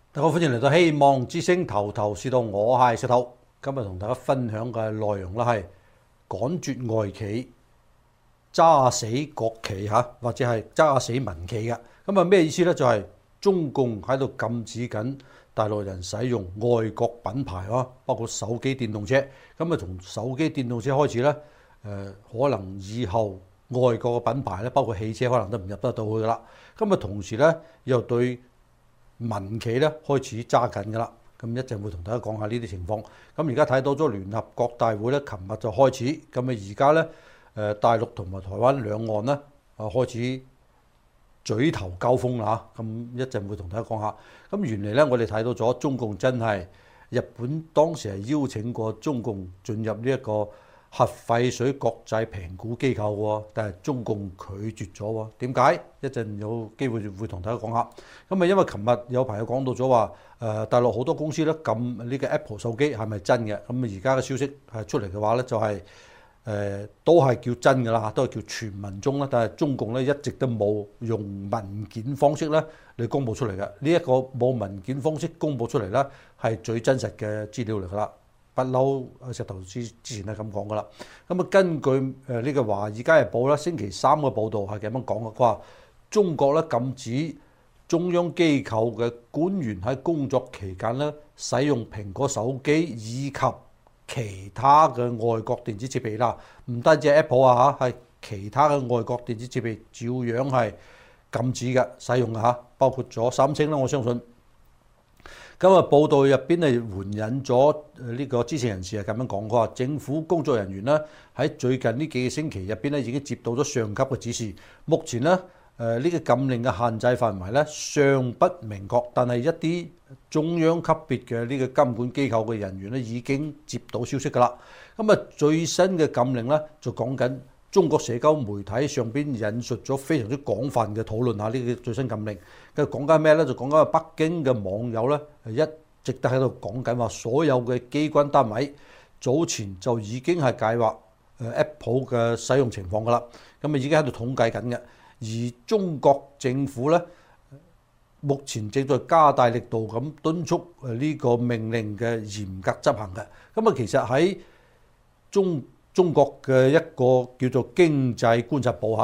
大家好，歡迎嚟到希望之星頭頭是道，我係石頭。今日同大家分享嘅內容咧係趕絕外企、揸死國企或者係揸死民企嘅。咁咩意思呢？就係中共喺度禁止緊大陸人使用外國品牌包括手機電動車。咁從手機電動車開始呢，可能以後外國嘅品牌咧，包括汽車，可能都唔入得到去噶啦。咁同時呢，又對民企咧開始揸緊㗎啦，咁一陣會同大家講下呢啲情況。咁而家睇到咗聯合國大會咧，琴日就開始，咁而家咧大陸同埋台灣兩岸咧開始嘴頭交鋒啦嚇。咁一陣會同大家講下。咁原嚟咧我哋睇到咗中共真係日本當時係邀請過中共進入呢一個核廢水國際評估機構喎，但係中共拒絕咗喎。點解？一陣有機會會同大家講下。咁因為琴日有朋友講到咗話，大陸好多公司咧禁呢個 Apple 手機係咪真嘅？咁而家嘅消息係出嚟嘅話咧，就係都係叫真㗎啦，都係叫傳聞中啦。但係中共咧一直都冇用文件方式咧嚟公佈出嚟嘅。呢一個冇文件方式公佈出嚟咧，係最真實嘅資料嚟㗎啦。不嬲，石頭之前係咁講噶啦。咁根據呢個《華爾街日報》咧，星期三嘅報導係咁樣講嘅，佢話中國咧禁止中央機構嘅官員喺工作期間咧使用蘋果手機以及其他嘅外國電子設備啦。唔單止係 Apple 係其他嘅外國電子設備照樣係禁止嘅使用嘅包括咗三星啦，我相信。咁報道入邊係援引咗呢個知情人士係咁樣講，佢話政府工作人員咧喺最近呢幾個星期入邊咧已經接到咗上級嘅指示，目前咧呢個禁令嘅限制範圍咧尚不明確，但係一啲中央級別嘅呢個監管機構嘅人員咧已經接到消息㗎啦。咁最新嘅禁令咧就講緊中國社交媒體上邊引述咗非常之廣泛嘅討論下呢個最新禁令。佢講緊咩咧？就講緊北京嘅網友咧一直都喺度講緊話，所有嘅機關單位早前就已經係計劃Apple 嘅使用情況㗎啦。咁已經喺度統計緊嘅。而中國政府咧目前正在加大力度咁敦促呢個命令嘅嚴格執行嘅。咁其實喺中國嘅一個叫做經濟觀察部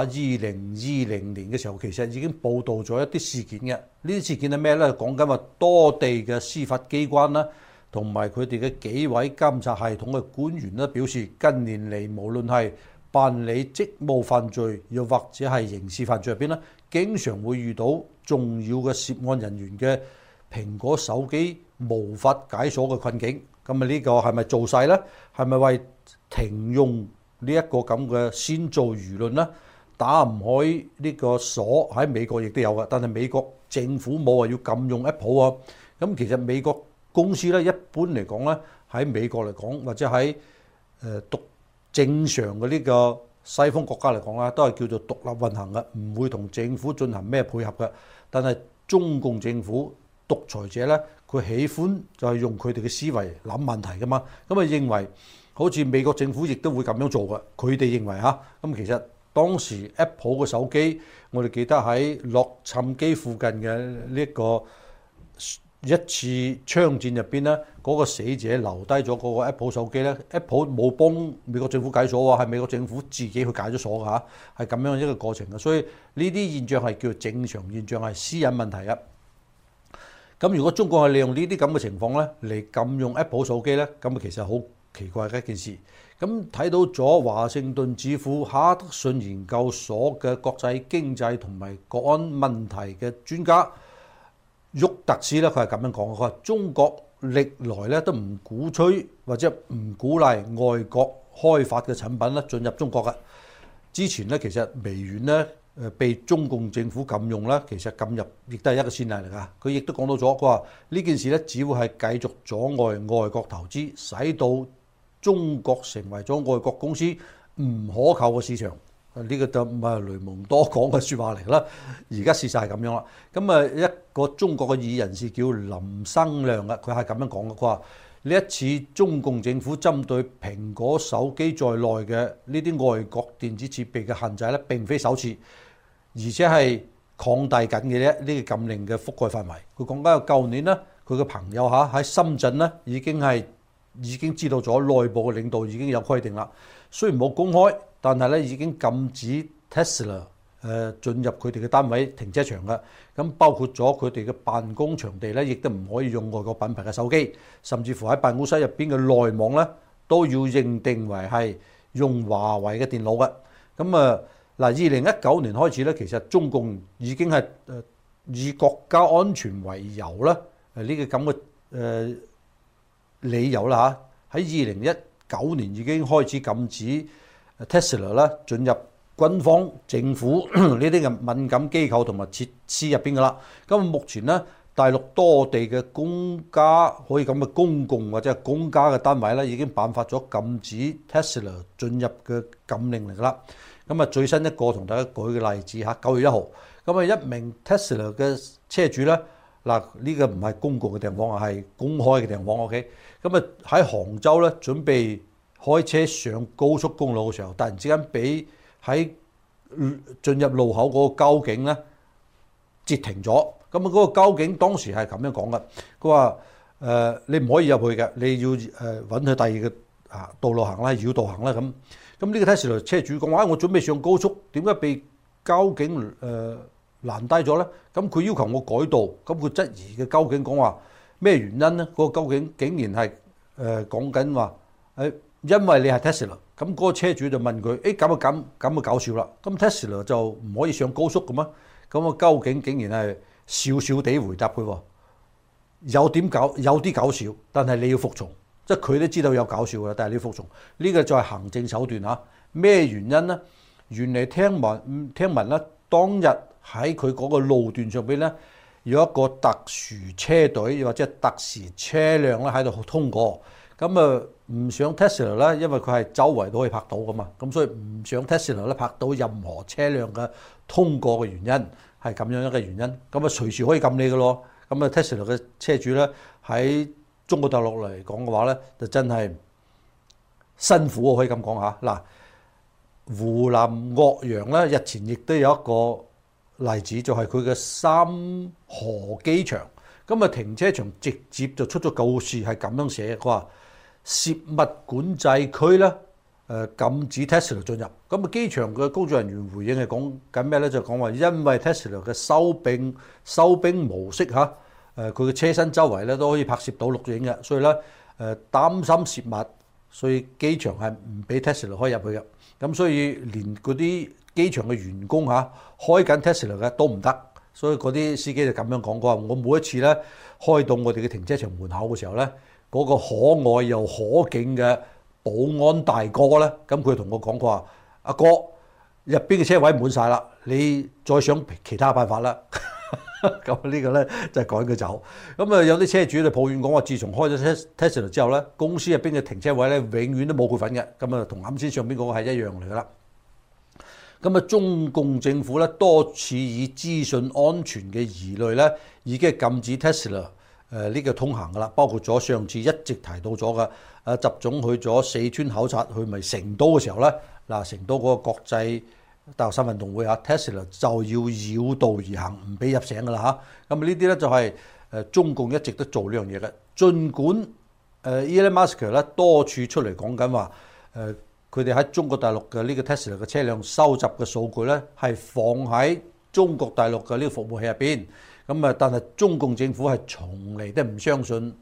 2020年嘅時候，其實已經報導咗一啲事件嘅。呢啲事件係咩咧？講緊話多地嘅司法機關啦，同埋佢哋嘅幾位監察系統嘅官員咧，表示近年嚟無論係辦理職務犯罪，又或者係刑事犯罪入邊咧，經常會遇到重要嘅涉案人員嘅蘋果手機無法解鎖嘅困境。咁呢個係咪造勢咧？係咪為停用呢一個咁嘅先造輿論咧？打唔開呢個鎖喺美國亦都有嘅，但係美國政府冇話要禁用 Apple 喎。咁其實美國公司咧一般嚟講咧，喺美國嚟講或者喺讀正常嘅呢個西方國家嚟講啦，都係叫做獨立運行嘅，唔會同政府進行咩配合嘅。但係中共政府獨裁者咧，佢喜歡就係用佢哋嘅思維諗問題噶嘛。咁認為好似美國政府亦都會咁樣做嘅。佢哋認為咁其實當時 Apple 嘅手機，我哋記得喺洛杉磯附近嘅呢個一次槍戰入邊咧，嗰個死者留低咗嗰個 Apple 手機咧 ，Apple 冇幫美國政府解鎖喎，係美國政府自己去解咗鎖㗎，係咁樣一個過程嘅。所以呢啲現象係叫做正常現象，係私隱問題嘅。咁如果中國係利用呢啲咁嘅情況咧嚟禁用 Apple 手機咧，咁其實好奇怪嘅一件事。咁睇到咗華盛頓智庫哈德遜研究所嘅國際經濟同埋國安問題嘅專家沃特斯咧，佢係咁樣講，佢話中國歷來咧都唔鼓吹或者唔鼓勵外國開發嘅產品咧進入中國嘅。之前咧其實微軟咧被中共政府禁用啦，其實禁入亦都係一個先例嚟㗎。佢亦都講到咗，佢話呢件事咧只會係繼續阻礙外國投資，使到中國成為咗外國公司唔可靠嘅市場。呢個就唔係雷蒙多講嘅説話嚟啦。而家事實係咁樣啦。咁一個中國嘅異議人士叫林生亮嘅，佢係咁樣講嘅。佢話呢一次中共政府針對蘋果手機在內嘅呢啲外國電子設備嘅限制咧，並非首次，而且係擴大緊嘅啫。呢個禁令嘅覆蓋範圍，佢講緊舊年咧， 佢嘅朋友喺深圳咧已經知道咗，內部嘅領導已經有規定啦。雖然冇公開，但係咧已經禁止 Tesla 進入佢哋嘅單位停車場嘅。咁包括咗佢哋嘅辦公場地咧，亦都唔可以用外國品牌嘅手機，甚至乎喺辦公室入邊嘅內網咧都要認定為係用華為嘅電腦嘅。咁2019年開始咧，其實中共已經係以國家安全為由啦，呢個咁嘅理由啦喺2019年已經開始禁止 Tesla 啦進入軍方、政府呢啲嘅敏感機構同埋設施入邊噶啦。咁目前咧，大陸多地嘅公家可以咁嘅公共或者係公家嘅單位咧，已經頒發咗禁止 Tesla 進入嘅禁令嚟噶啦。咁最新一個同大家舉嘅例子9月1號，咁一名 Tesla 嘅車主咧，呢個唔係公共嘅地方，係公開嘅地方 ，OK。咁喺杭州咧，準備開車上高速公路嘅時候，突然之間俾喺進入路口嗰個交警咧截停咗。咁嗰個交警當時係咁樣講嘅，佢話你唔可以入去嘅，你要揾佢第二個道路行啦，繞道行啦咁。咁呢個 Tesla 車主講話，我準備上高速，點解被交警攔低咗咧？咁佢要求我改道，咁佢質疑嘅交警講話咩原因咧？嗰個交警竟然係講緊話因為你係 Tesla， 咁嗰個車主就問佢咁啊搞笑啦！咁 Tesla 就唔可以上高速嘅咩？咁個交警竟然係笑笑地回答佢喎，有啲搞笑，但係你要服從。即係佢都知道有搞笑嘅，但係你要服從。呢個就係行政手段嚇。咩原因呢？原嚟聽聞咧，當日喺佢嗰個路段上邊咧，有一個特殊車隊或者特殊車輛咧喺度通過。咁唔想 Tesla 咧，因為佢係周圍都可以拍到噶嘛，咁所以唔想 Tesla 咧拍到任何車輛嘅通過嘅原因係咁樣一個原因。咁隨時可以禁你嘅咯。咁Tesla 嘅車主咧喺中國大陸嚟講嘅話咧，就真係辛苦，可以咁講下。湖南岳陽咧日前亦都有一個例子，就係佢嘅三河機場。咁停車場直接就出咗告示，係咁樣寫，佢話涉物管制區咧禁止 Tesla 進入。咁機場嘅工作人員回應係講緊咩咧？就講話因為 Tesla 嘅收兵模式佢嘅車身周圍咧都可以拍攝到錄影嘅，所以咧擔心洩密，所以機場係唔俾 Tesla 開入去嘅。咁所以連嗰啲機場嘅員工開緊 Tesla 嘅都唔得，所以嗰啲司機就咁樣講過。我每一次咧開到我哋嘅停車場門口嘅時候咧，嗰個可愛又可敬嘅保安大哥咧，咁佢同我講過話：阿哥，入邊嘅車位滿晒啦，你再想其他辦法啦。咁呢個咧就係趕佢走。咁有啲車主就抱怨講話，自從開咗 Tesla 之後咧，公司入邊嘅停車位咧永遠都冇佢份嘅。咁同啱先上邊嗰個係一樣嚟噶啦。咁中共政府咧多次以資訊安全嘅疑慮咧，已經係禁止 Tesla 呢個通行噶啦。包括咗上次一直提到咗嘅習總去咗四川考察，去咪成都嘅時候咧，成都嗰個國際大學生運動會Tesla 就要繞道而行，唔俾入城噶啦嚇。咁呢啲咧就係中共一直都做呢樣嘢嘅。儘管Elon Musk 咧多處出嚟講緊話，佢哋喺中國大陸嘅呢個 Tesla 嘅車輛收集嘅數據咧係放喺中國大陸嘅呢個服務器入邊。咁但係中共政府係從嚟都唔相信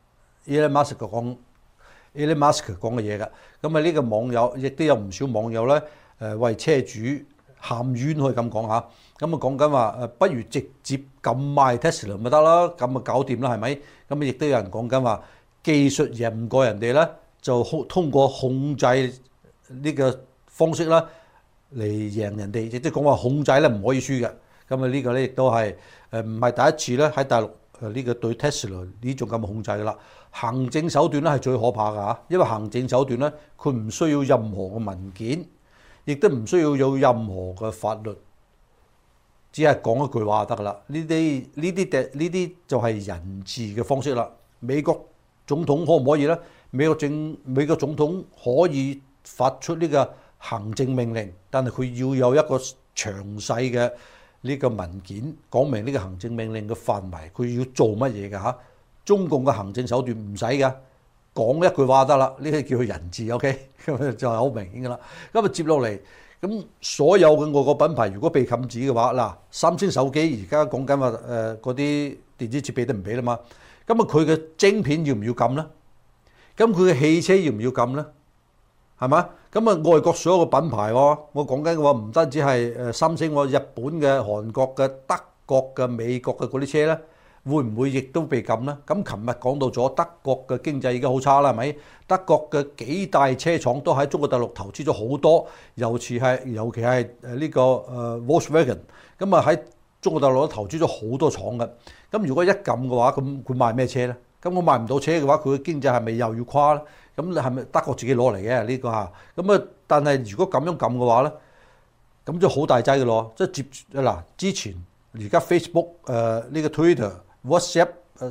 Elon Musk 講嘅嘢嘅。咁呢個網友亦都有唔少網友咧。為車主喊冤可以咁講下，咁講緊話不如直接禁賣 Tesla 咪得啦，咁搞掂啦，係咪？咁亦都有人講緊話技術贏唔過人哋咧，就通過控制呢個方式啦嚟贏人哋，亦即係講話控制咧唔可以輸嘅。咁呢個咧亦都係唔係第一次咧喺大陸呢個對 Tesla 呢種咁嘅控制噶啦。行政手段咧係最可怕㗎，因為行政手段咧佢唔需要任何嘅文件。亦都唔需要有任何嘅法律，只係講一句話就得噶啦。呢啲就係人治嘅方式啦。美國總統可唔可以咧？美國總統可以發出呢個行政命令，但係佢要有一個詳細嘅呢個文件，講明呢個行政命令嘅範圍，佢要做乜嘢㗎嚇？ 中共嘅行政手段唔使嘅，講一句話得啦，呢啲叫人治 ，OK， 咁就係好明顯噶啦。咁啊接落嚟，咁所有嘅外國品牌如果被禁止嘅話，嗱，三星手機而家講緊話嗰啲電子設備都唔俾啦嘛，咁啊佢嘅晶片要唔要禁咧？咁佢嘅汽車要唔要禁咧？係嘛？咁啊外國所有嘅品牌喎，我講緊嘅話唔單止係三星喎，日本嘅、韓國嘅、德國嘅、美國嘅嗰啲車咧，會唔會亦都被禁咧？咁琴日講到咗德國嘅經濟已經好差啦，係咪？德國嘅幾大車廠都喺中國大陸投資咗好多，尤其係呢個Volkswagen，咁啊喺中國大陸都投資咗好多廠嘅。咁如果一禁嘅話，咁佢賣咩車咧？咁我賣唔到車嘅話，佢嘅經濟係咪又要垮咧？咁你係咪德國自己攞嚟嘅呢個嚇？咁啊，但係如果咁樣禁嘅話咧，咁就好大劑嘅咯。即係接嗱之前而家 Facebook 呢個 Twitter、WhatsApp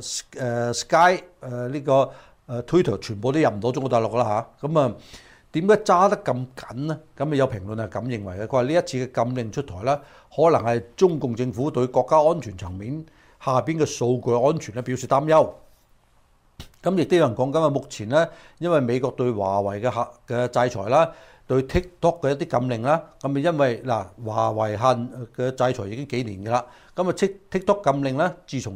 Sky 呢個Twitter 全部都入唔到中國大陸啦嚇。咁啊點解揸得咁緊咧？咁啊有評論係咁認為嘅。佢話呢一次嘅禁令出台啦，可能係中共政府對國家安全層面下邊嘅數據安全咧表示擔憂。咁亦都有人講緊話，目前咧，因為美國對華為嘅制裁啦，對 TikTok 嘅一啲禁令啦，咁啊因為嗱華為嘅制裁已經幾年㗎啦，咁啊 TikTok 禁令咧，自從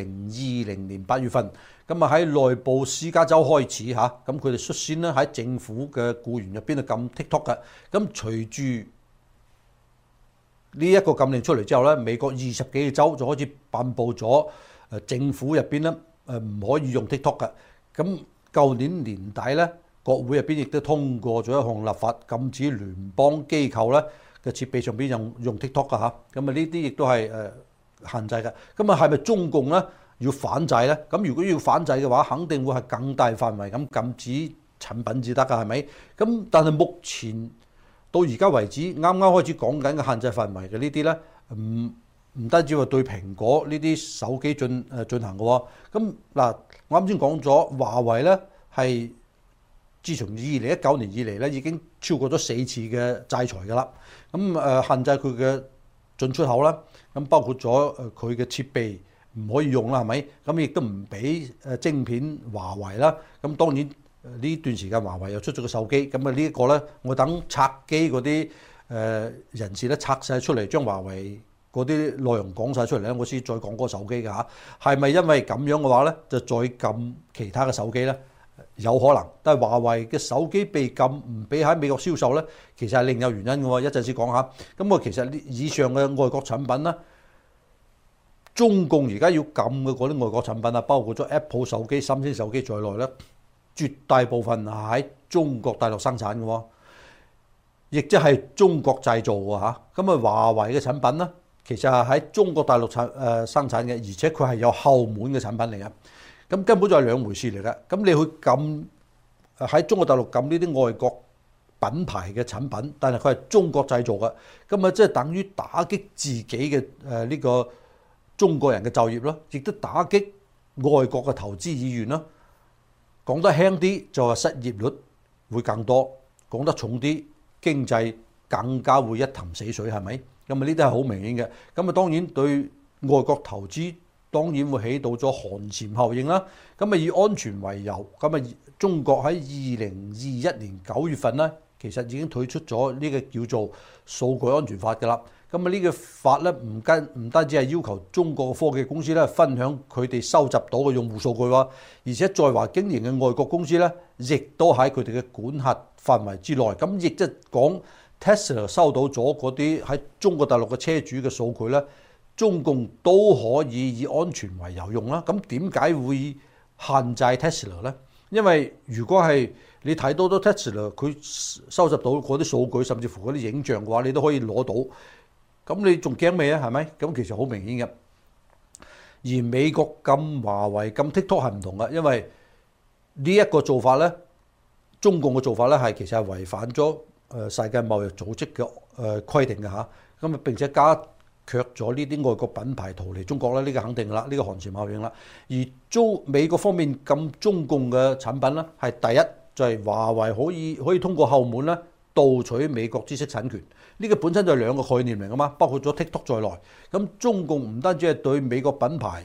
2020年8月份，咁啊喺內部私家州開始嚇，咁佢哋率先咧喺政府嘅僱員入邊去禁 TikTok 嘅，咁隨住呢一個禁令出嚟之後咧，美國20幾個州就開始頒布咗政府入邊咧。唔可以用 TikTok 嘅，咁舊年年底咧，國會入邊亦都通過咗一項立法，禁止聯邦機構咧嘅設備上邊用 TikTok 嘅嚇，咁啊呢啲亦都係限制嘅。咁啊係咪中共咧要反制咧？咁如果要反制嘅話，肯定會係更大範圍咁禁止產品至得㗎，係咪？咁但係目前到而家為止，啱啱開始講緊嘅限制範圍嘅呢啲咧，唔單止話對蘋果呢啲手機進行嘅喎，咁嗱，我啱先講咗華為咧係自從2019年以嚟咧已經超過咗4次嘅制裁㗎啦，咁限制佢嘅進出口啦，咁包括咗佢嘅設備唔可以用啦，係咪？咁亦都唔俾晶片華為啦，咁當然呢段時間華為又出咗個手機，咁啊呢一個咧，我等拆機嗰啲人士咧拆晒出嚟，將華為嗰啲內容講晒出嚟咧，我先再講嗰個手機㗎嚇，係咪因為咁樣嘅話咧，就再禁其他嘅手機咧？有可能，但係華為嘅手機被禁唔俾喺美國銷售咧，其實係另有原因嘅喎，一陣先講下。咁我其實以上嘅外國產品咧，中共而家要禁嘅嗰啲外國產品啊，包括咗 Apple 手機、三星手機在內咧，絕大部分係喺中國大陸生產嘅喎，亦即係中國製造喎嚇。咁啊，華為嘅產品咧，其實係喺中國大陸生產嘅，而且佢係有後門嘅產品嚟嘅，咁根本就係兩回事嚟嘅。咁你去禁喺中國大陸禁呢啲外國品牌嘅產品，但係佢係中國製造嘅，咁啊即係等於打擊自己嘅呢個中國人嘅就業咯，亦都打擊外國嘅投資意願咯。講得輕啲就話失業率會更多，講得重啲經濟更加會一潭死水，係咪？咁啊呢啲係好明顯嘅，咁啊當然對外國投資當然會起到咗寒蟬效應啦。咁啊以安全為由，咁啊中國喺2021年9月份咧，其實已經退出咗呢個叫做數據安全法㗎啦。咁啊呢個法咧唔單止係要求中國嘅科技公司咧分享佢哋收集到嘅用戶數據喎，而且在華經營嘅外國公司咧，亦都喺佢哋嘅管轄範圍之內。咁亦即係講Tesla 收到咗嗰啲喺中國大陸嘅車主嘅數據咧，中共都可以以安全為由用啦。咁點解會限制 Tesla 咧？因為如果係你睇多咗 Tesla 佢收集到嗰啲數據，甚至乎嗰啲影像嘅話，你都可以攞到。咁你仲驚咩啊？係咪？咁其實好明顯嘅。而美國禁華為、禁 TikTok 係唔同嘅，因為呢一個做法咧，中共嘅做法咧係其實係違反咗世界貿易組織嘅規定嘅嚇。咁啊並且加強咗呢啲外國品牌逃離中國啦，呢個肯定啦，呢個寒蟬效應啦。而美國方面禁中共嘅產品咧，係第一就係華為可以通過後門咧盜取美國知識產權。呢個本身就係兩個概念嚟噶嘛，包括咗 TikTok 在內。咁中共唔單止係對美國品牌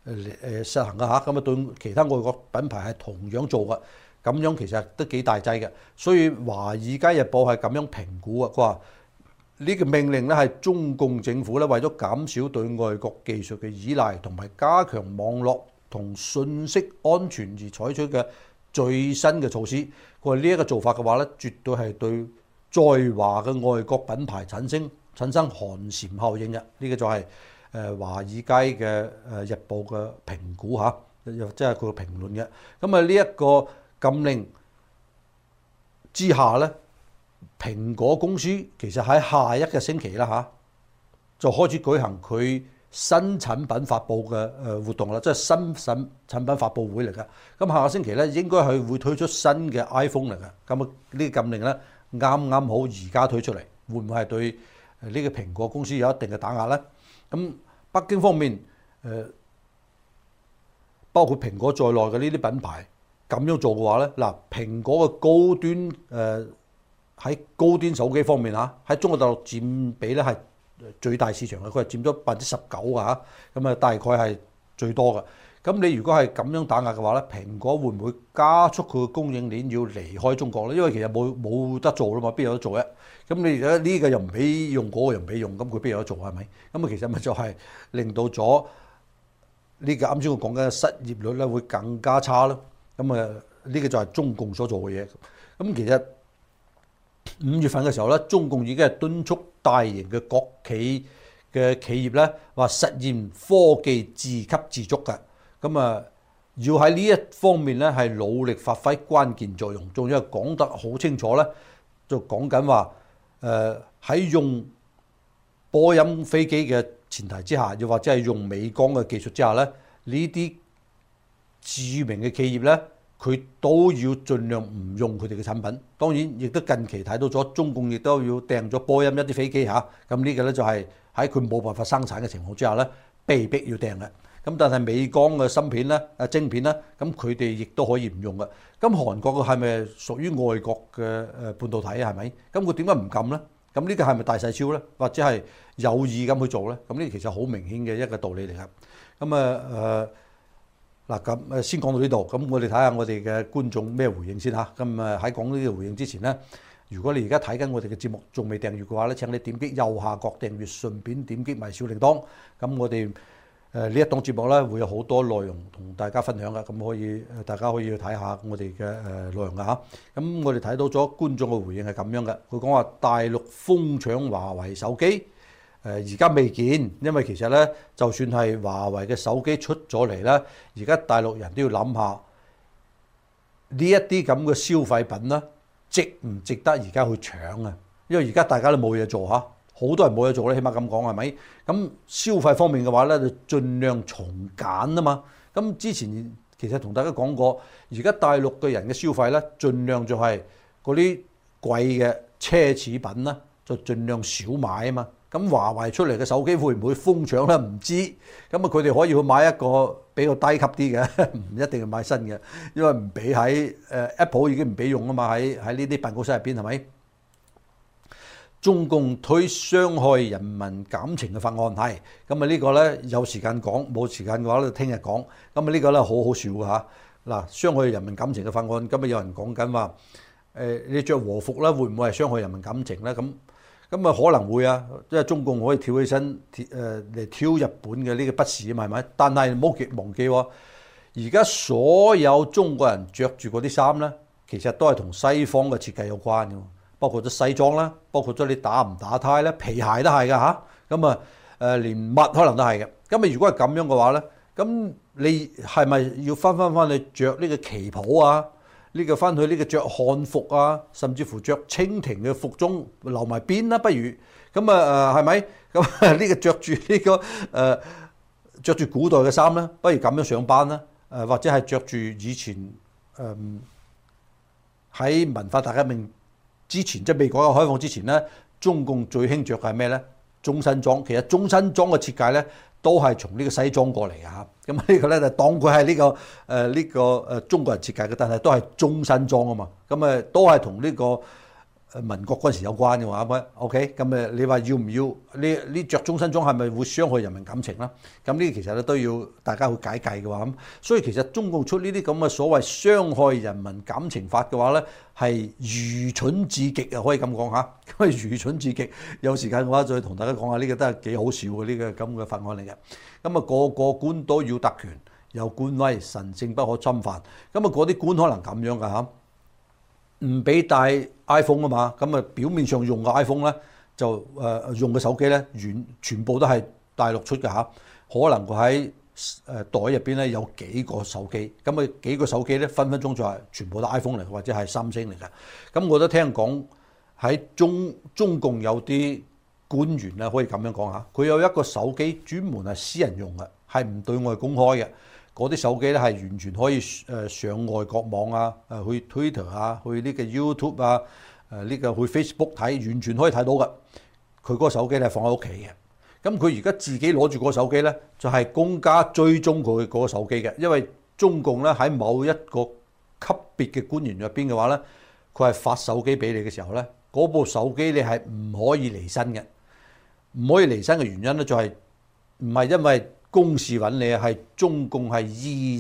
實行嘅嚇，咁啊對其他外國品牌係同樣做嘅，咁樣其實都幾大劑嘅。所以《華爾街日報》係咁樣評估啊，佢話呢個命令咧係中共政府咧為咗減少對外國技術嘅依賴，同埋加強網絡同信息安全而採取嘅最新嘅措施。佢話呢一個做法嘅話咧，絕對係對在華嘅外國品牌產生寒蟬效應嘅。呢個就係華爾街嘅日報嘅評估嚇，又即係佢嘅評論嘅。咁啊呢一個禁令之下咧，蘋果公司其實喺下一個星期啦嚇，就開始舉行佢新產品發布嘅活動啦，即係新產品發布會嚟㗎。咁下個星期咧應該係會推出新嘅 iPhone 嚟㗎。咁啊呢個禁令咧啱啱好而家推出嚟，會唔會係對呢個蘋果公司有一定嘅打壓咧？咁北京方面包括蘋果在內嘅呢啲品牌咁樣做嘅話咧，嗱蘋果嘅高端喺高端手機方面嚇，喺中國大陸佔比咧係最大市場嘅，佢係佔咗19%啊，咁啊大概係最多嘅。咁你如果係咁樣打壓嘅話咧，蘋果會唔會加速佢嘅供應鏈要離開中國咧？因為其實冇得做啦嘛，邊有得做啫？咁你而家呢個又唔俾用，嗰個又唔俾用，咁佢邊有得做係咪？咁啊其實咪就係令到咗呢個啱先我講嘅失業率咧會更加差咯。咁啊呢個就係中共所做嘅嘢。咁其實5月份嘅時候咧，中共已經係敦促大型嘅國企嘅企業咧，話實現科技自給自足嘅。咁啊，要喺呢一方面咧係努力發揮關鍵作用。仲要係講得好清楚咧，就講緊話喺用波音飛機嘅前提之下，又或者係用美光嘅技術之下咧，呢啲著名嘅企業咧，佢都要盡量唔用佢哋嘅產品。當然，亦都近期睇到咗中共亦都要訂咗波音一啲飛機嚇。咁呢個咧就係喺佢冇辦法生產嘅情況之下咧，被逼要訂嘅。咁但係美光嘅芯片咧、晶片咧，咁佢哋亦都可以唔用嘅。咁韓國嘅係咪屬於外國嘅半導體係咪？咁佢點解唔禁咧？咁呢個係咪大細超咧？或者係有意咁去做咧？咁呢其實好明顯嘅一個道理嚟㗎。咁嗱咁先講到呢度，咁我哋睇下我哋嘅觀眾咩回應先嚇。咁喺講呢個回應之前咧，如果你而家睇緊我哋嘅節目仲未訂閱嘅話咧，請你點擊右下角訂閱，順便點擊埋小鈴鐺。咁我哋呢一檔節目咧會有好多內容同大家分享嘅，咁可以大家可以去睇下我哋嘅內容嘅嚇。咁我哋睇到咗觀眾嘅回應係咁樣嘅，佢講話大陸瘋搶華為手機。而家未見，因為其實咧，就算係華為嘅手機出咗嚟咧，而家大陸人都要諗下呢一啲咁嘅消費品咧，值唔值得而家去搶啊？因為而家大家都冇嘢做嚇，好多人冇嘢做咧，起碼咁講係咪？咁消費方面嘅話咧，就盡量從簡啊嘛。咁之前其實同大家講過，而家大陸嘅人嘅消費咧，盡量就係嗰啲貴嘅奢侈品啦，就盡量少買啊嘛。咁華為出嚟嘅手機會唔會瘋搶咧？唔知。咁啊，佢哋可以去買一個比較低級啲嘅，唔一定要買新嘅，因為唔俾喺Apple 已經唔俾用啊嘛，喺呢啲辦公室入邊係咪？中共推傷害人民感情嘅法案係，咁啊呢個咧有時間講，冇時間嘅話咧聽日講。咁啊呢個咧好好笑嘅嚇。嗱，傷害人民感情嘅法案，今日有人講緊話，你着和服咧會唔會係傷害人民感情咧？咁啊可能會啊，因為中共可以跳起身嚟挑日本嘅呢個不是啊嘛，係咪？但係唔好忘記喎，而家所有中國人着住嗰啲衫咧，其實都係同西方嘅設計有關嘅，包括咗西裝啦，包括咗你打唔打呔咧，皮鞋都係㗎嚇。咁啊連襪可能都係嘅。咁啊如果係咁樣嘅話咧，咁你係咪要翻去着呢個旗袍啊？呢個翻去呢個着漢服啊，甚至乎着清廷嘅服裝留埋辮啦，不如咁啊係咪？咁呢個着住呢個着住古代嘅衫咧，不如咁樣上班啦。或者係着住以前喺文化大革命之前，即係未改革開放之前咧，中共最興着嘅係咩咧？中山裝。其實中山裝嘅設計咧，都係從呢個西裝過嚟嘅嚇。咁呢個咧就當佢係呢個中國人設計嘅，但係都係中山裝啊嘛。咁都係同呢個民國嗰陣時有關嘅話，咁 OK， 咁你話要唔要呢着中山裝係咪會傷害人民感情啦？咁呢其實咧都要大家去解計嘅話，咁所以其實中共出呢啲咁嘅所謂傷害人民感情法嘅話咧，係愚蠢至極啊！可以咁講嚇，咁係愚蠢至極。有時間嘅話再同大家講下呢個都係幾好笑嘅呢個咁嘅法案嚟嘅。咁啊個個官都要特權，有官威，神聖不可侵犯。咁啊嗰啲官可能咁樣㗎嚇。唔俾帶 iPhone 啊嘛，咁啊表面上用嘅 iPhone 咧就用嘅手機咧全部都係大陸出嘅嚇，可能佢喺袋入邊咧有幾個手機，咁啊幾個手機咧分分鐘就係全部都 iPhone 嚟，或者係三星嚟嘅。咁我都聽講喺中共有啲官員咧可以咁樣講嚇，佢有一個手機專門係私人用嘅，係唔對外公開嘅。嗰啲手機咧係完全可以上外國網啊，去 Twitter 啊，去呢個 YouTube 啊，呢個去 Facebook 睇，完全可以睇到嘅。佢嗰個手機咧放喺屋企嘅。咁佢而家自己攞住嗰個手機咧，就係公家追蹤佢嗰個手機嘅。因為中共咧喺某一個級別嘅官員入邊嘅話咧，佢係發手機俾你嘅時候咧，嗰部手機你係唔可以離身嘅。唔可以離身嘅原因咧就係唔係因為公事揾你，係中共係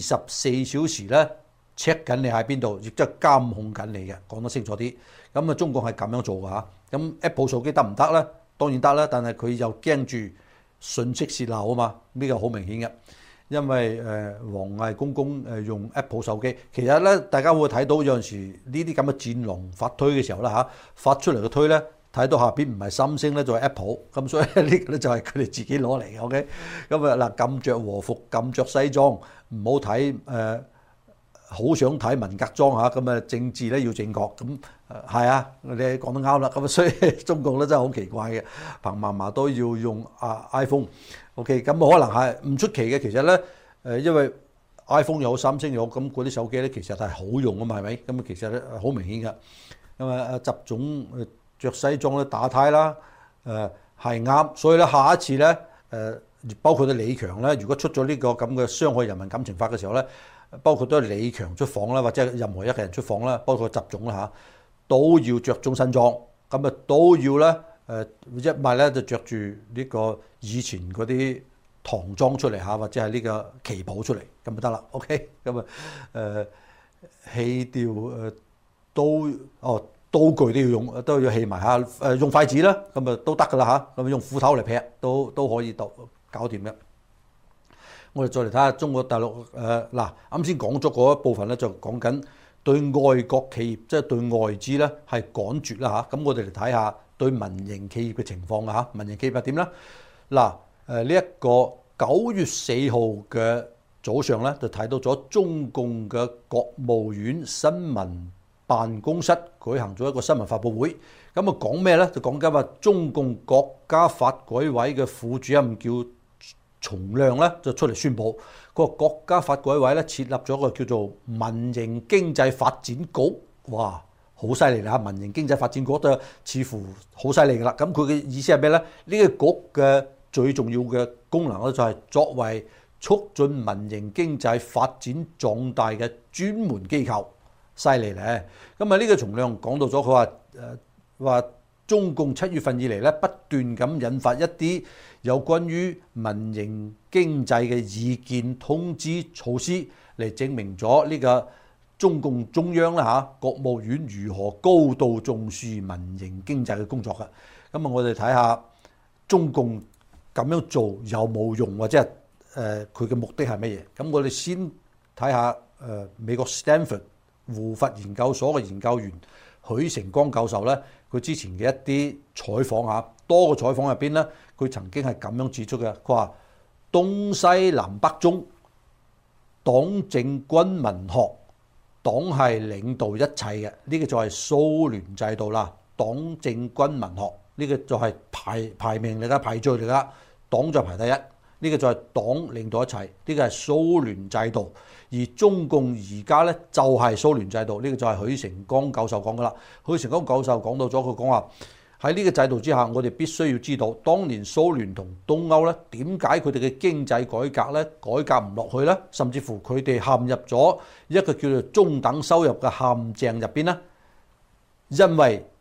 24小時咧 check 緊你喺邊度，亦都係監控緊你嘅。講得清楚啲，咁啊中共係咁樣做㗎嚇。咁 Apple 手機得唔得咧？當然得啦，但係佢又驚住信息泄漏啊嘛，呢個好明顯嘅。因為王毅公公用 Apple 手機，其實咧大家會睇到有陣時呢啲咁嘅戰狼發推嘅時候啦嚇，發出嚟嘅推咧。睇到下邊唔係三星咧，就係 Apple， 咁所以呢個咧就係佢哋自己攞嚟嘅。OK， 咁啊嗱，撳着和服，撳着西裝，唔好睇好想睇文革裝嚇，咁啊政治咧要正確，咁係啊，你講得啱啦。咁所以中共咧真係好奇怪嘅，彭嫲嫲都要用iPhone。OK， 咁可能係唔出奇嘅。其實咧因為 iPhone 有三星有，咁嗰啲手機咧其實係好用啊嘛，係咪？咁啊其實咧好明顯嘅。咁啊習總着西裝咧打呔啦，係啱，所以咧下一次咧包括到李強咧，如果出咗呢個咁嘅傷害人民感情法嘅時候咧，包括都係李強出訪啦，或者任何一個人出訪啦，包括習總啦嚇，都要着中山裝，咁啊都要咧一咪咧就着住呢個以前嗰啲唐裝出嚟嚇，或者係呢個旗袍出嚟，咁就得啦。OK， 咁啊氣調刀具都要用，都要器埋下，用筷子啦，咁啊都得噶啦嚇，咁用斧頭嚟劈都可以搞掂嘅。我哋再嚟睇下中國大陸嗱，啱先講咗嗰一部分咧，就講緊對外國企業，即係對外資咧係趕絕啦嚇。咁我哋嚟睇下對民營企業嘅情況啊嚇，民營企業係點咧？嗱呢一個9月4號嘅早上咧，就睇到咗中共嘅國務院新聞辦公室舉行咗一個新聞發佈會，咁啊講咩咧？就講緊話中共國家發改委嘅副主任叫叢亮咧，就出嚟宣布，個國家發改委咧設立咗一個叫做民營經濟發展局，哇，好犀利啦！民營經濟發展局就似乎好犀利噶啦。咁佢嘅意思係咩咧？呢個局嘅最重要嘅功能咧，就係作為促進民營經濟發展壯大嘅專門機構。犀利咧！咁啊呢個叢亮講到咗，佢話中共7月份以嚟咧，不斷咁引發一啲有關於民營經濟嘅意見通知措施，嚟證明咗呢個中共中央啦嚇，國務院如何高度重視民營經濟嘅工作嘅。咁啊，我哋睇下中共咁樣做有冇用，或者係佢嘅目的係乜嘢？咁我哋先睇下美國 Stanford胡佛研究所嘅研究員許成光教授咧，佢之前嘅一啲採訪嚇，多個採訪入邊咧，佢曾經係咁樣指出嘅。佢話東西南北中，黨政軍民學，黨係領導一切嘅，呢個就係蘇聯制度啦。黨政軍民學呢個就係排名嚟㗎，排序嚟㗎，黨就排第一。呢個就係黨領導一切，呢個係蘇聯制度，而中共而家咧就係蘇聯制度，呢個就係許成光教授講噶啦。許成光教授講到咗，佢講話喺呢個制度之下，我哋必須要知道，當年蘇聯同東歐咧點解佢哋嘅經濟改革咧改革唔落去咧，甚至乎佢哋陷入咗一個叫做中等收入嘅陷阱入邊咧，因為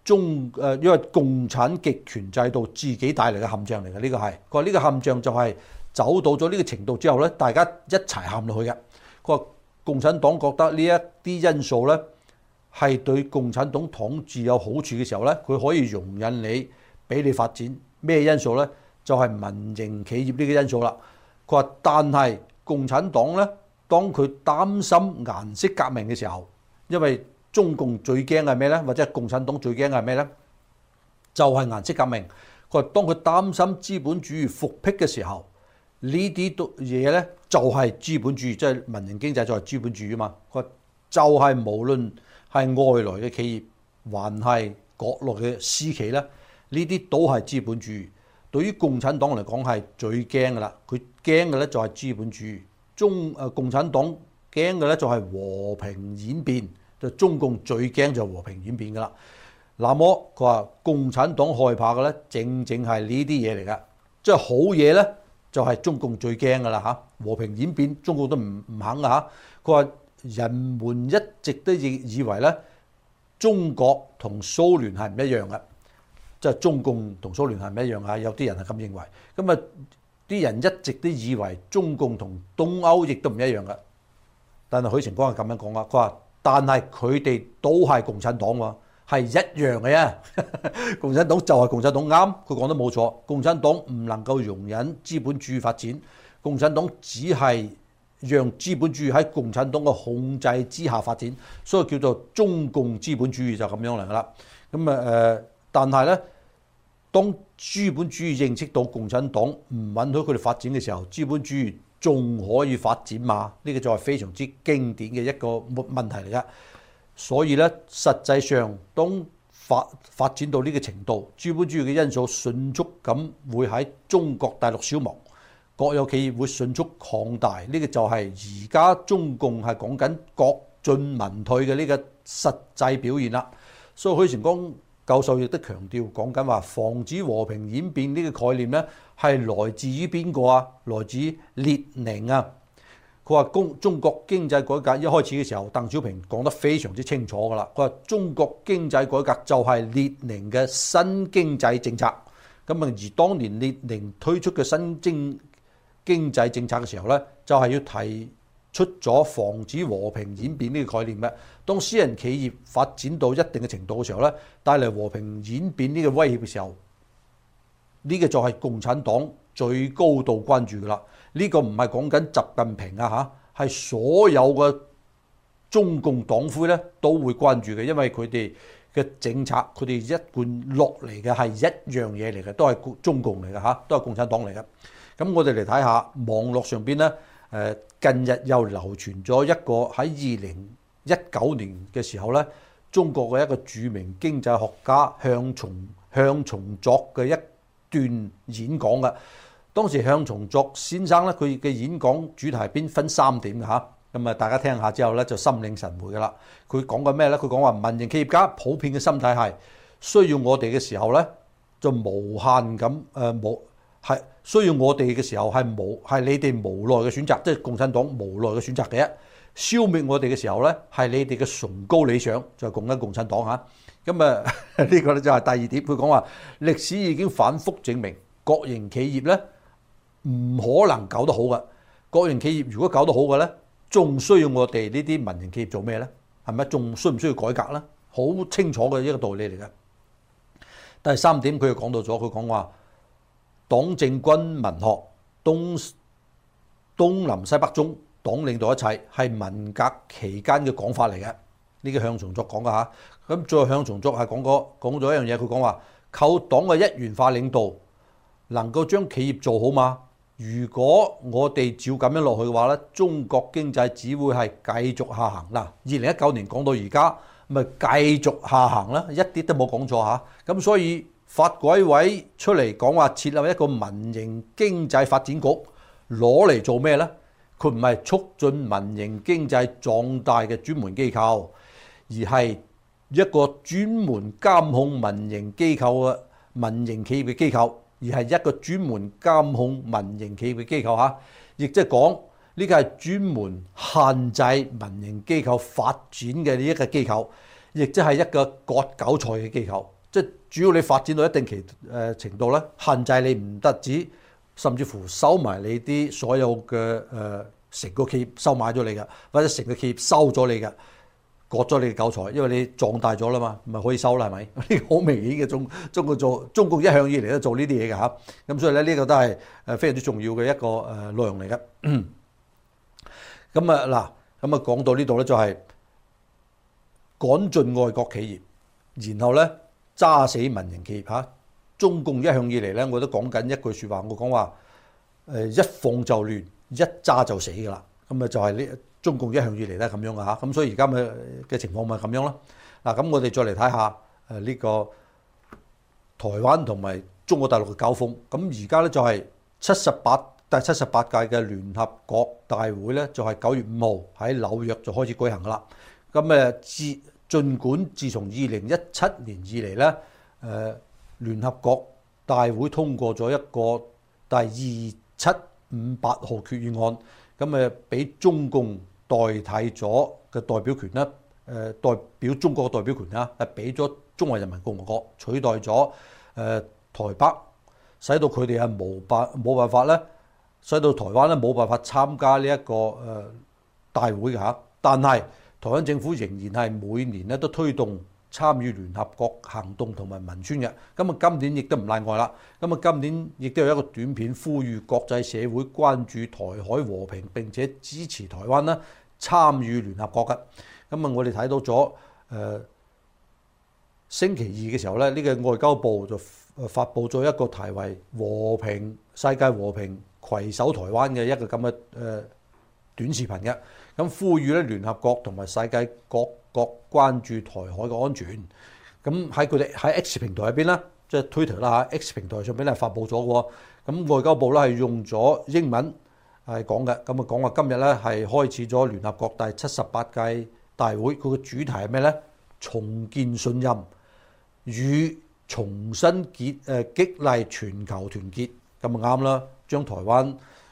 因為共產極權制度自己帶嚟嘅陷阱嚟嘅，呢個係佢話呢個陷阱就係走到咗呢個程度之後咧，大家一齊陷落去嘅。佢話共產黨覺得呢一啲因素咧係對共產黨統治有好處嘅時候咧，佢可以容忍你俾你發展。咩因素咧？就係民營企業呢個因素啦。佢話但係共產黨咧，當佢擔心顏色革命嘅時候，因為中共最驚係咩咧？或者係共產黨最驚係咩咧？就係顏色革命。佢話當佢擔心資本主義復辟嘅時候，呢啲嘢咧就係資本主義，即係民營經濟就係資本主義啊嘛。佢話就係無論係外來嘅企業，還係國內嘅私企咧，呢啲都係資本主義。對於共產黨嚟講係最驚㗎啦，佢驚嘅咧就係資本主義。共產黨驚嘅咧就係和平演變，就中共最驚就係和平演變㗎啦。那麼佢話共產黨害怕嘅咧，正正係呢啲嘢嚟㗎，即係好嘢咧就係中共最驚㗎啦嚇。和平演變中共都唔肯㗎嚇。佢話人們一直都以為咧中國同蘇聯係唔一樣嘅。即係中共同蘇聯係唔一樣啊！有啲人係咁認為，咁啊啲人一直都以為中共同東歐亦都唔一樣嘅。但係許成光係咁樣講啊，佢話：但係佢哋都係共產黨喎，係一樣嘅啊！共產黨就係共產黨啱，佢講得冇錯。共產黨唔能夠容忍資本主義發展，共產黨只係讓資本主義喺共產黨嘅控制之下發展，所以叫做中共資本主義就咁樣嚟㗎啦。咁但係咧，當資本主義認識到共產黨唔允許佢哋發展嘅時候，資本主義仲可以發展嘛？呢個就係非常之經典嘅一個問題嚟㗎。所以咧，實際上當發展到呢個程度，資本主義嘅因素迅速咁會喺中國大陸消亡，國有企業會迅速擴大。呢個就係而家中共係講緊國進民退嘅呢個實際表現啦。所以許成光教授亦都強調講緊話，防止和平演變呢個概念咧，係來自於邊個啊？來自列寧啊！佢話中國經濟改革一開始嘅時候，鄧小平講得非常之清楚㗎啦。佢話中國經濟改革就係列寧嘅新經濟政策。咁啊，而當年列寧推出嘅新經濟政策嘅時候咧，就係要提出咗防止和平演變呢個概念嘅。當私人企業發展到一定嘅程度嘅時候咧，帶嚟和平演變呢個威脅嘅時候，呢個就係共產黨最高度關注㗎啦。呢個唔係講緊習近平啊嚇，係所有嘅中共黨魁咧都會關注嘅，因為佢哋嘅政策，佢哋一貫落嚟嘅係一樣嘢嚟嘅，都係中共嚟嘅嚇，都係共產黨嚟嘅。咁我哋嚟睇下網絡上邊咧，近日又流傳咗一個喺2019年嘅時候咧，中國嘅一個著名經濟學家向從作嘅一段演講嘅。當時向從作先生咧，佢嘅演講主題係分3點嘅嚇。咁啊，大家聽下之後咧就心領神會㗎啦。佢講緊咩咧？佢講話民營企業家普遍嘅心態係需要我哋嘅時候咧，就無限咁係需要我哋嘅時候係你哋無奈嘅選擇，即係共產黨無奈嘅選擇嘅啫。消滅我哋嘅時候咧，係你哋嘅崇高理想，就係講緊共產黨嚇。咁啊，呢個咧就係第2點。佢講話歷史已經反覆證明，國營企業咧唔可能搞得好嘅。國營企業如果搞得好嘅咧，仲需要我哋呢啲民營企業做咩咧？係咪仲需唔需要改革咧？好清楚嘅一個道理嚟嘅。第3點佢又講到咗，佢講話黨政軍民學東南西北中，黨領導一切係文革期間嘅講法嚟嘅。呢個向從作講嘅嚇。咁再向從作係講咗一樣嘢，佢講話靠黨嘅一元化領導能夠將企業做好嘛？如果我哋照咁樣落去嘅話咧，中國經濟只會係繼續下行。嗱，2019年講到而家，咪繼續下行啦，一啲都冇講錯嚇。咁所以發改委出嚟講話設立一個民營經濟發展局，攞嚟做咩咧？佢唔係促進民營經濟壯大嘅專門機構，而係一個專門監控民營機構嘅民營企業嘅機構。而係一個專門監控民營企業嘅機構嚇，亦即係講呢個係專門限制民營機構發展嘅呢一個機構，亦即係一個割韭菜嘅機構。 即係主要你發展到一定程度咧，限制你唔得止，甚至乎收埋你啲所有嘅成個企業收買咗你嘅，或者成個企業收咗你嘅，割咗你嘅韭菜，因為你壯大咗啦嘛，咪可以收啦，係咪？呢個好明顯嘅中共一向以嚟都做呢啲嘢嘅嚇，咁所以咧呢個都係非常之重要嘅一個內容嚟嘅。咁啊嗱，咁啊講到呢度咧就係趕盡外國企業，然後咧揸死民營企業嚇。中共一向以嚟咧，我都講緊一句説話，我講話一放就亂，一揸就死㗎啦。咁啊就係呢中共一向以嚟咧咁樣嘅嚇。咁所以而家咪嘅情況咪咁樣咯。嗱，咁我哋再嚟睇下呢個台灣同埋中國大陸嘅交鋒。咁而家咧就係第七十八屆嘅聯合國大會咧，就係9月5號喺紐約就開始舉行㗎啦。咁儘管自從2017年以嚟咧，聯合國大會通過咗一個第2758號決議案，咁俾中共代替咗嘅代表權啦，代表中國嘅代表權啦，係俾咗中華人民共和國取代咗台北，使到佢哋係冇辦法咧，使到台灣咧冇辦法參加呢一個大會嘅嚇。但係台灣政府仍然係每年咧都推動參與聯合國行動同埋文宣嘅，咁啊今年亦都唔例外啦。咁啊今年亦都有一個短片呼籲國際社會關注台海和平，並且支持台灣啦參與聯合國嘅。咁啊我哋睇到咗星期二嘅時候咧，呢個外交部就發布咗一個題為世界和平攜手台灣嘅一個咁嘅短視頻嘅，咁呼籲咧聯合國同埋世界各國關注台海嘅安全。咁喺佢哋喺 X 平台入邊咧，即係 Twitter 啦嚇 ，X 平台上邊咧發布咗嘅。咁外交部咧係用咗英文係講嘅，咁啊講話今日咧係開始咗聯合國第78屆大會，佢嘅主題係咩咧？重建信任與重新激勵全球團結，咁啊啱啦，將台灣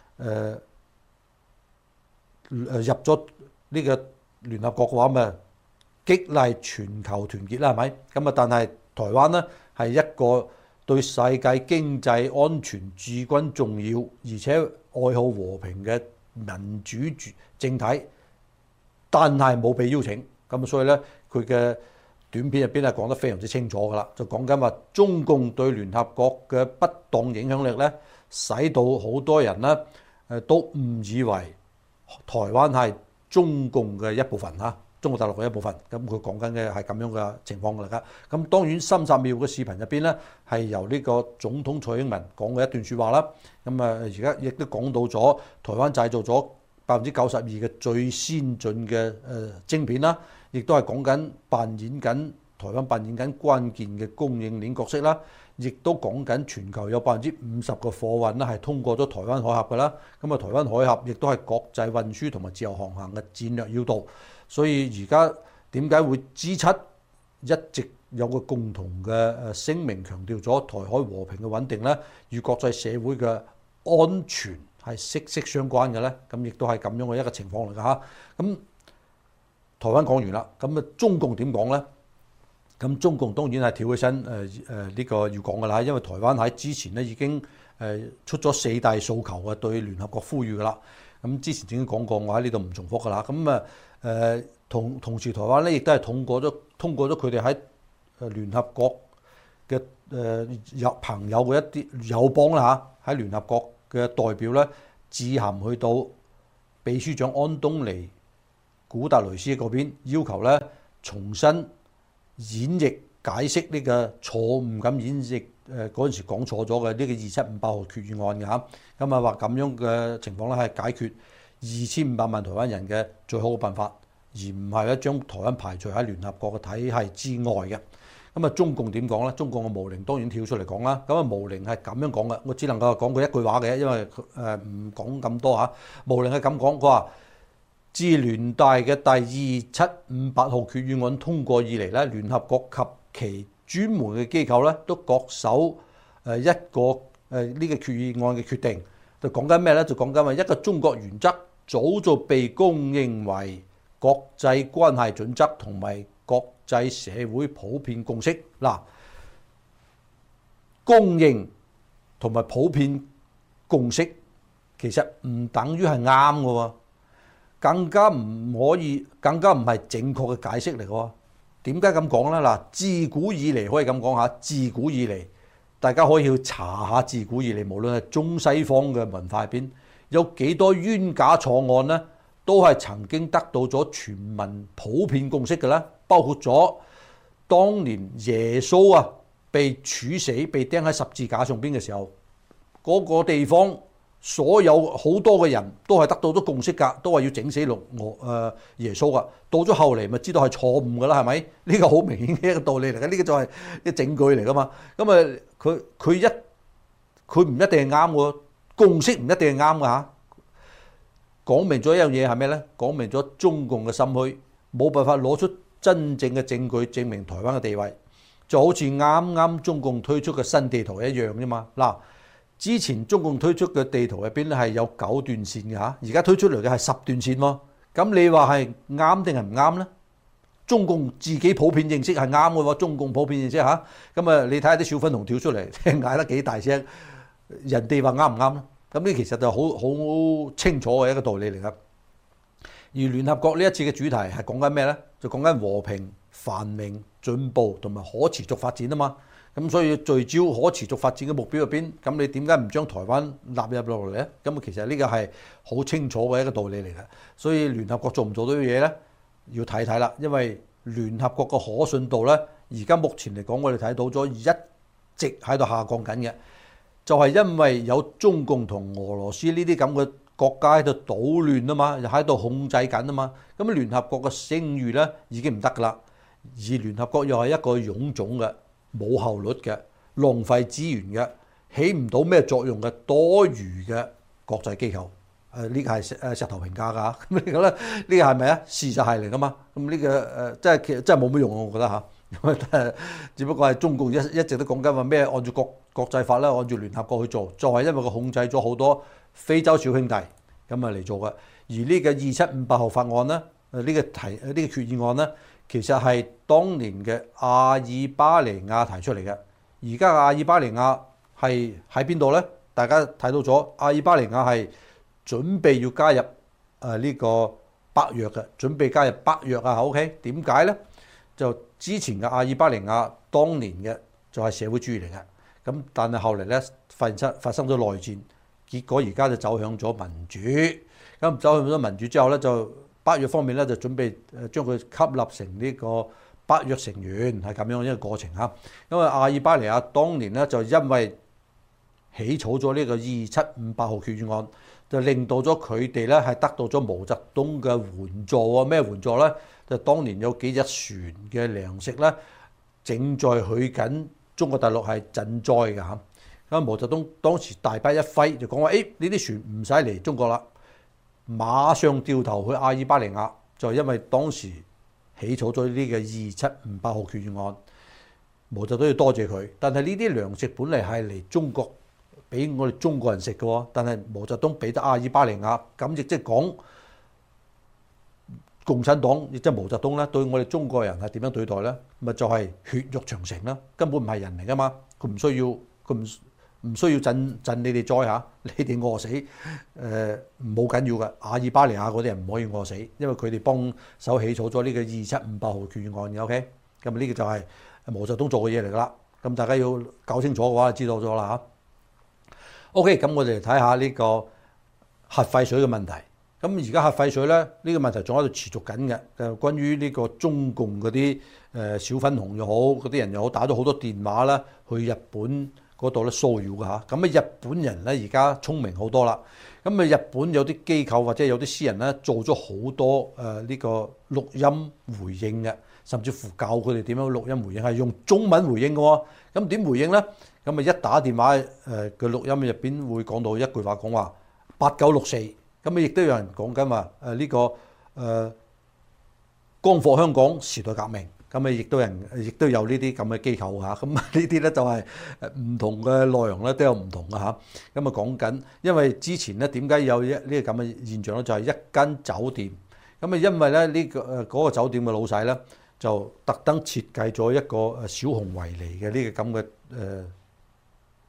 入咗呢個聯合國嘅話，咪激勵全球團結啦，係咪？咁啊，但係台灣呢係一個對世界經濟安全至關重要，而且愛好和平嘅民主政體，但係冇被邀請。咁所以呢，佢嘅短片入邊係講得非常之清楚㗎啦，就講緊話中共對聯合國嘅不當影響力呢，使到好多人呢都誤以為台灣係中共嘅一部分嚇，中國大陸嘅一部分。咁佢講緊嘅係咁樣嘅情況嚟㗎。咁當然深圳廟嘅視頻入邊咧，係由呢個總統蔡英文講嘅一段説話啦。咁而家亦都講到咗台灣製造咗92%嘅最先進嘅晶片啦，亦都係講緊台灣扮演緊關鍵嘅供應鏈角色啦。亦都講緊全球有50%嘅貨運咧係通過咗台灣海峽㗎啦，咁啊台灣海峽亦都係國際運輸同埋自由航行嘅戰略要道，所以而家點解會 G7 一直有個共同嘅聲明，強調咗台海和平嘅穩定咧，與國際社會嘅安全係息息相關嘅咧，咁亦都係咁樣嘅一個情況嚟㗎嚇。咁台灣講完啦，咁啊中共點講咧？咁中共當然係跳起身呢個要講㗎啦，因為台灣喺之前咧已經出咗4大訴求嘅，對聯合國呼籲㗎啦。咁之前已經講過，我喺呢度唔重複㗎啦。咁同時台灣咧亦都係通過咗佢哋喺聯合國嘅朋友嘅一啲友邦啦嚇，喺聯合國嘅代表咧致函去到秘書長安東尼古特雷斯嗰邊，要求咧重新演繹解釋呢個錯誤咁演繹嗰陣時講錯咗嘅呢個2758號決議案嘅嚇，咁啊話咁樣嘅情況咧係解決2500萬台灣人嘅最好嘅辦法，而唔係咧將台灣排除喺聯合國嘅體系之外嘅。咁啊中共點講咧？中共嘅毛寧當然跳出嚟講啦。咁啊毛寧係咁樣講嘅，我只能夠講佢一句話嘅，因為唔講咁多嚇。毛寧係咁講，佢話，自聯大嘅第2758號決議案通過以嚟咧，聯合國及其專門嘅機構咧都各守一個呢個決議案嘅決定，就講緊咩咧？就講緊話一個中國原則早就被公認為國際關係準則同埋國際社會普遍共識。嗱， 公認同埋普遍共識，其實唔等於係啱嘅喎，更加唔係正確嘅解釋嚟嘅喎。點解咁講呢？嗱，自古以嚟可以咁講下，自古以嚟大家可以去查下自古以嚟，無論係中西方嘅文化入邊，有幾多冤假錯案呢，都係曾經得到咗全民普遍共識嘅啦。包括咗當年耶穌啊被處死、被釘喺十字架上邊嘅時候，嗰個地方所有好多嘅人都係得到咗共識㗎，都話要整死耶穌㗎。到咗後嚟咪知道係錯誤㗎啦，係咪？呢個好明顯嘅一個道理嚟嘅，呢個就係啲證據嚟㗎嘛。咁啊，佢唔一定係啱喎，共識唔一定係啱㗎嚇。講明咗一樣嘢係咩呢？講明咗中共嘅心虛，冇辦法攞出真正嘅證據證明台灣嘅地位，就好似啱啱中共推出嘅新地圖一樣啫嘛。嗱，之前中共推出嘅地圖入邊咧係有9段線嘅嚇，而家推出嚟嘅係10段線喎。咁你話係啱定係唔啱呢？中共自己普遍認識係啱嘅喎，中共普遍認識嚇。咁啊，你睇下啲小粉紅跳出嚟，嗌得幾大聲，人哋話啱唔啱咧？咁呢其實就好清楚嘅一個道理嚟㗎。而聯合國呢一次嘅主題係講緊咩呢？就講緊和平、繁榮、進步同埋可持續發展啊嘛。咁所以聚焦可持續發展嘅目標入邊，咁你點解唔將台灣納入落嚟呢？咁其實呢個係好清楚嘅一個道理嚟嘅。所以聯合國做唔做到啲嘢呢？要睇睇啦。因為聯合國嘅可信度呢，而家目前嚟講，我哋睇到咗一直喺度下降緊嘅。就係因為有中共同俄羅斯呢啲咁嘅國家喺度搗亂啊嘛，又喺度控制緊啊嘛，咁聯合國嘅聲譽咧已經唔得噶啦，而聯合國又係一個臃腫嘅、冇效率嘅、浪費資源嘅、起唔到咩作用嘅多餘嘅國際機構。呢個係石頭評價㗎，咁你覺得呢個係咪啊？事實係嚟㗎嘛，咁呢個真係冇乜用，我覺得嚇。只不過係中共一直都講緊話咩按照國際法啦，按照聯合國去做，就係因為佢控制咗好多非洲小兄弟咁啊嚟做嘅。而呢個2758號法案呢，呢個決議案呢，其實係當年嘅阿爾巴尼亞提出嚟嘅。而家阿爾巴尼亞係喺邊度呢？大家睇到咗，阿爾巴尼亞係準備要加入呢個北約嘅，準備加入北約啊。OK， 點解呢？就之前嘅阿爾巴尼亞當年嘅就係社會主義嚟嘅，咁但係後嚟咧發生咗內戰，結果而家就走向咗民主。咁走向咗民主之後咧，就北約方面咧就準備將佢吸納成呢個北約成員，係咁樣一個過程嚇。因為阿爾巴尼亞當年咧就因為起草咗呢個2758號決議案，就令到咗佢哋咧係得到咗毛澤東嘅援助啊！咩援助咧？就當年有幾隻船嘅糧食咧，正在去緊中國大陸係賑災嘅嚇。咁毛澤東當時大筆一揮就講話：呢啲船唔使嚟中國啦，馬上掉頭去阿爾巴尼亞。就因為當時起草咗呢個2758號決議案，毛澤東要多謝佢。但係呢啲糧食本嚟係嚟中國俾我哋中國人食嘅喎，但係毛澤東俾得阿爾巴尼亞，咁亦即係講共產黨亦即係毛澤東咧，對我哋中國人係點樣對待咧？咪就係血肉長城啦，根本唔係人嚟噶嘛，佢唔需要賑你哋災嚇，你哋餓死冇緊要嘅。阿爾巴尼亞嗰啲人唔可以餓死，因為佢哋幫手起草咗呢個2758號決議案嘅。OK， 咁呢個就係毛澤東做嘅嘢嚟噶啦。咁大家要搞清楚嘅話，就知道咗啦嚇。OK， 咁我哋嚟睇下呢個核廢水嘅問題。咁而家核廢水咧，呢個問題仲喺度持續緊嘅。就關於呢個中共嗰啲小粉紅又好，嗰啲人又好，打咗好多電話啦，去日本嗰度咧騷擾㗎嚇。咁啊，日本人咧而家聰明好多啦。咁啊，日本有啲機構或者有啲私人咧做咗好多呢個錄音回應嘅，甚至乎教佢哋點樣錄音回應，係用中文回應嘅喎。咁點回應咧？咁啊，一打電話嘅錄音入邊會講到一句話，講話8964。咁啊，亦都有人講緊話呢個光復香港時代革命。咁啊，亦都有呢啲咁嘅機構嚇。咁呢啲咧就係唔同嘅內容咧都有唔同嘅嚇。咁啊，講緊，因為之前咧點解有呢個咁嘅現象咧？就係一間酒店。咁啊，因為咧嗰個酒店嘅老細咧就特登設計咗一個小熊維尼嘅呢個咁嘅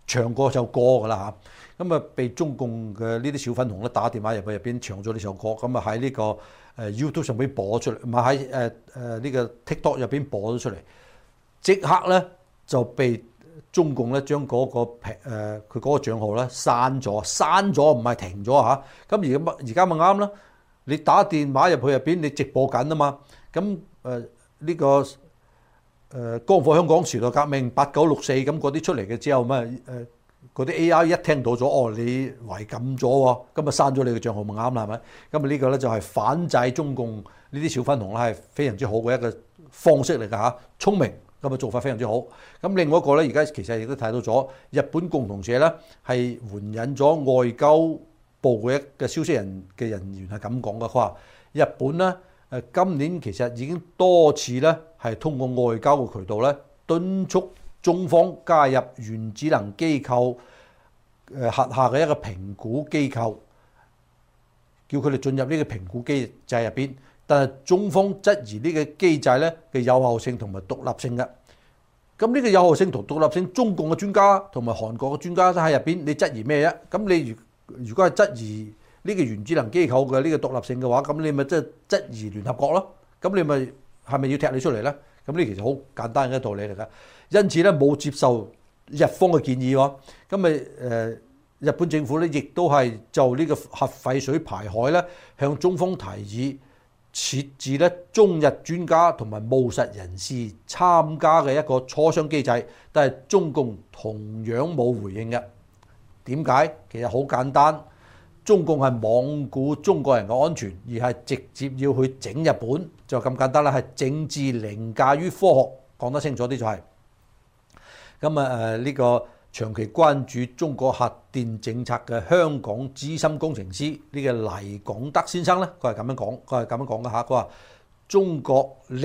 唱過首歌㗎啦嚇，咁啊被中共嘅呢啲小粉紅咧打電話入邊唱咗呢首歌，咁啊喺呢個YouTube 上邊播出嚟，唔係喺呢個 TikTok 入邊播咗出嚟，即刻咧就被中共咧將嗰個佢嗰個賬號咧刪咗唔係停咗嚇。咁而家咪啱啦，你打電話入去入邊，你直播緊啊嘛。咁呢個光復香港時代革命8964咁嗰啲出嚟嘅之後咩嗰啲 AI 一聽到咗，哦你違禁咗喎，咁啊刪咗你嘅賬號咪啱啦，係咪？咁啊呢個咧就係反制中共呢啲小粉紅啦，係非常之好嘅一個方式嚟㗎嚇，聰明咁啊做法非常之好。咁另外一個咧，而家其實亦都睇到咗，日本共同社咧係援引咗外交部嘅消息人員係咁講嘅，佢話日本咧今年其實已經多次咧係通過外交嘅渠道咧敦促中方加入原子能機構轄下嘅一個評估機構，叫佢哋進入呢個評估機制入邊。但係中方質疑呢個機制咧嘅有效性同埋獨立性嘅。咁呢個有效性同獨立性，中共嘅專家同埋韓國嘅專家都喺入邊，你質疑咩啫？咁你如果係質疑呢個原子能機構嘅呢個獨立性嘅話，咁你咪即係質疑聯合國咯。咁你咪係咪要踢你出嚟咧？咁呢其實好簡單嘅道理嚟㗎。因此咧冇接受日方嘅建議喎。咁咪日本政府咧亦都係就呢個核廢水排海咧向中方提議設置咧中日專家同埋務實人士參加嘅一個磋商機制，但係中共同樣冇回應嘅。點解？其實好簡單，中共係罔顧中國人嘅安全，而係直接要去整日本，就咁簡單啦。係政治凌駕於科學，講得清楚啲就係。咁呢個長期關注中國核電政策嘅香港資深工程師呢個黎廣德先生咧，佢係咁樣講嘅嚇。佢話中國一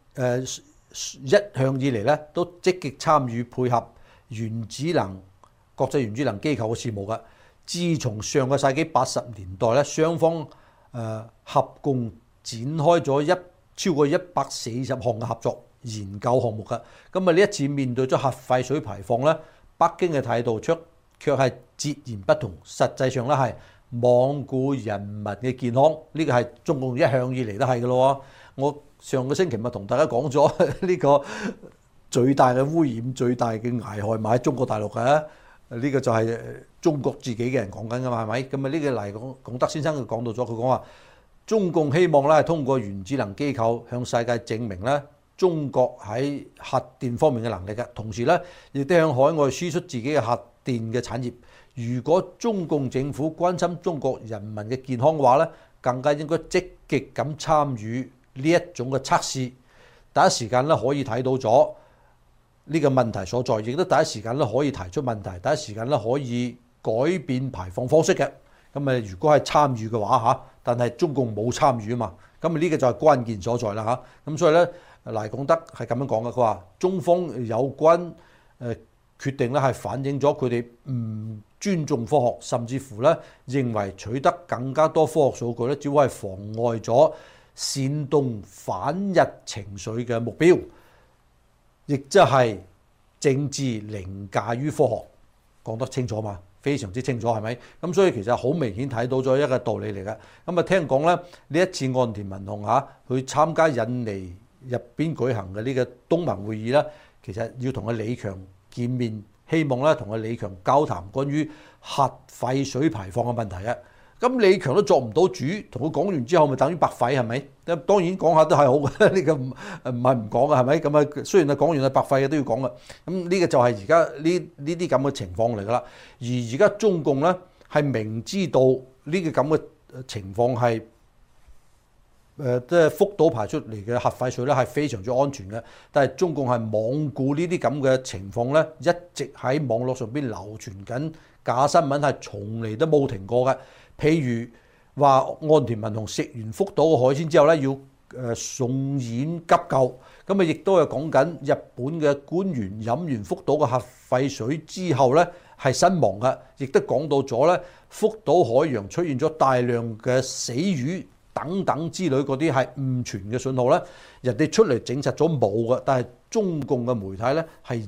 向以嚟咧都積極參與配合國際原子能機構嘅事務嘅。自從上個世紀80年代咧，雙方合共展開咗超過140項嘅合作研究項目嘅。咁呢一次面對咗核廢水排放咧，北京嘅態度卻係截然不同，實際上咧係罔顧人民嘅健康，呢個係中共一向以嚟都係嘅咯。我上個星期咪同大家講咗呢個最大嘅污染、最大嘅危害咪喺中國大陸嘅，呢個就係中國自己嘅人講緊㗎嘛，係咪？咁呢個黎廣德先生佢講到咗，佢講話中共希望咧通過原子能機構向世界證明咧中國喺核電方面嘅能力嘅，同時咧亦都向海外輸出自己嘅核電嘅產業。如果中共政府關心中國人民嘅健康嘅話咧，更加應該積極咁參與呢一種嘅測試，第一時間咧可以睇到咗呢個問題所在，亦都第一時間咧可以提出問題，第一時間咧可以改變排放方式嘅。咁如果係參與嘅話嚇，但係中共冇參與啊嘛，咁呢個就係關鍵所在啦嚇。咁所以咧，黎廣德係咁樣講嘅，佢話中方有關決定咧係反映咗佢哋唔尊重科學，甚至乎咧認為取得更加多科學數據咧，只會係妨礙咗煽動反日情緒嘅目標，亦即係政治凌駕於科學，講得清楚嘛？非常之清楚係咪？咁所以其實好明顯睇到咗一個道理嚟嘅。咁聽講咧呢一次岸田文雄去參加印尼入邊舉行嘅呢個東盟會議咧，其實要同阿李強見面，希望咧同阿李強交談關於核廢水排放嘅問題啊。咁李強都作唔到主，同佢講完之後，咪等於白費係咪？當然講下都係好嘅，呢個唔係唔講嘅係咪？咁啊，雖然係講完係白費嘅都要講嘅。咁呢個就係而家呢啲咁嘅情況嚟㗎啦。而家中共咧係明知道呢個咁嘅情況係即係福島排出嚟嘅核廢水咧係非常之安全嘅，但係中共係罔顧呢啲咁嘅情況咧，一直喺網絡上邊流傳緊假新聞，係從嚟都冇停過嘅。譬如話岸田文雄食完福島嘅海鮮之後咧，要送院急救，咁亦都係講緊日本嘅官員飲完福島嘅核廢水之後咧係身亡嘅，亦都講到咗咧福島海洋出現咗大量嘅死魚等等之類嗰啲係誤傳嘅信號咧，人哋出嚟證實咗冇嘅，但係中共嘅媒體咧係一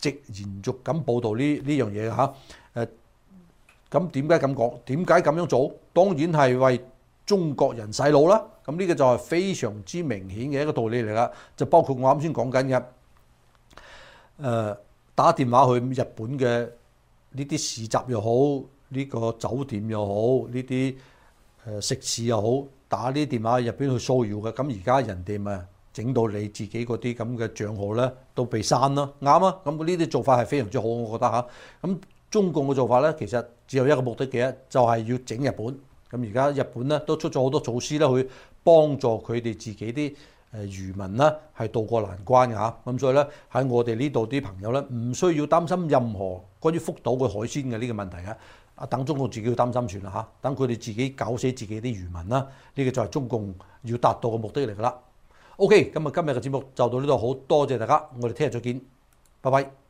直延續咁報導呢樣嘢嚇。咁點解咁講？點解咁樣做？當然係為中國人洗腦啦。咁呢個就係非常之明顯嘅一個道理嚟啦。就包括我啱先講緊嘅，打電話去日本嘅呢啲市集又好，呢個酒店又好，呢啲食肆又好，打呢啲電話入邊去騷擾嘅。咁而家人哋咪整到你自己嗰啲咁嘅帳號咧都被刪咯，啱啊！咁呢啲做法係非常之好，我覺得嚇。咁中共嘅做法咧，其實只有一個目的嘅，就係要整日本。咁而家日本咧都出咗好多措施咧，去幫助佢哋自己啲漁民啦，係渡過難關嘅嚇。咁所以咧喺我哋呢度啲朋友咧，唔需要擔心任何關於福島嘅海鮮嘅呢個問題嘅。等中共自己要擔心算啦嚇，等佢哋自己搞死自己啲漁民啦。呢個就係中共要達到嘅目的嚟㗎啦。OK，咁今日嘅節目就到呢度，好多謝大家，我哋聽日再見，拜拜。